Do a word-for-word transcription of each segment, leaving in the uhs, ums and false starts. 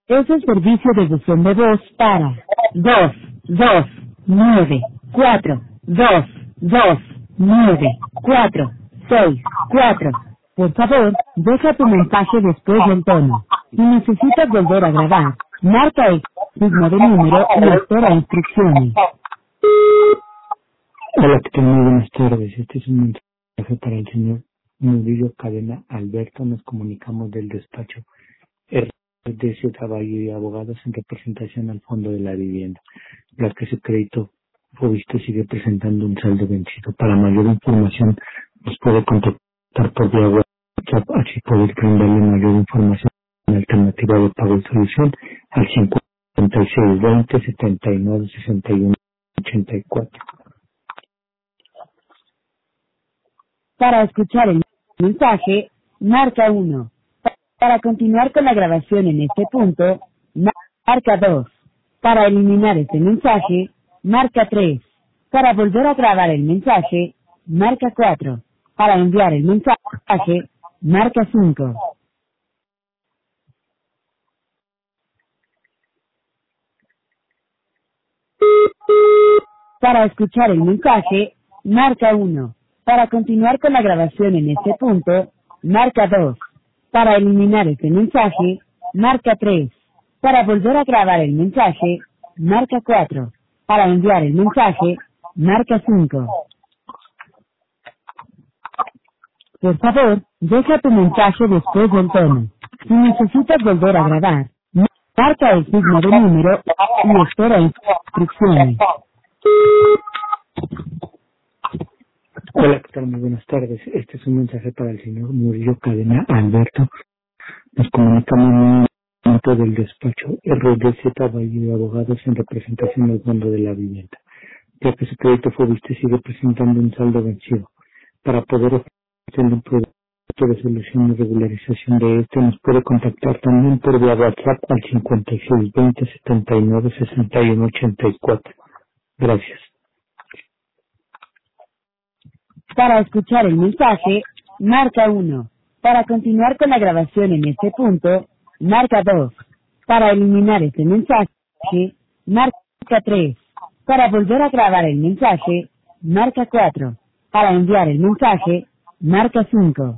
Es el servicio de buzón de voz para dos dos nueve cuatro dos dos nueve cuatro seis cuatro. Por favor, deja tu mensaje después del tono. Si necesitas volver a grabar, marca el signo de número y espera instrucciones. Hola, ¿qué tal? Muy buenas tardes. Este es un mensaje para el señor Murillo Cadena Alberto. Nos comunicamos del despacho R D C Valle y Abogados en representación al Fondo de la Vivienda, ya que su crédito Fobiste sigue presentando un saldo vencido. Para mayor información nos puede contactar por vía WhatsApp, así poder brindarle mayor información en alternativa de pago y solución al cincuenta y seis veinte setenta y nueve sesenta y uno ochenta y cuatro. Para escuchar el mensaje, marca uno. Para continuar con la grabación en este punto, marca dos. Para eliminar este mensaje, marca tres. Para volver a grabar el mensaje, marca cuatro. Para enviar el mensaje, marca cinco. Para escuchar el mensaje, marca uno. Para continuar con la grabación en este punto, marca dos. Para eliminar este mensaje, marca tres. Para volver a grabar el mensaje, marca cuatro. Para enviar el mensaje, marca cinco. Por favor, deja tu mensaje después del tono. Si necesitas volver a grabar, marca el signo de número y espera instrucciones. Hola, ¿qué tal? Muy buenas tardes. Este es un mensaje para el señor Murillo Cadena Alberto. Nos comunicamos en un momento del despacho R D Z Valle de Abogados en representación del Fondo de la Vivienda, ya que su crédito Fobiste sigue presentando un saldo vencido. Para poder ofrecerle un producto de solución y regularización de este, nos puede contactar también por vía WhatsApp al cincuenta y seis veinte setenta y nueve sesenta y uno ochenta y cuatro. Gracias. Para escuchar el mensaje, marca uno. Para continuar con la grabación en este punto, marca dos. Para eliminar este mensaje, marca tres. Para volver a grabar el mensaje, marca cuatro. Para enviar el mensaje, marca cinco.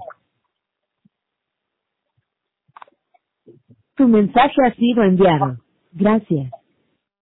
Tu mensaje ha sido enviado. Gracias.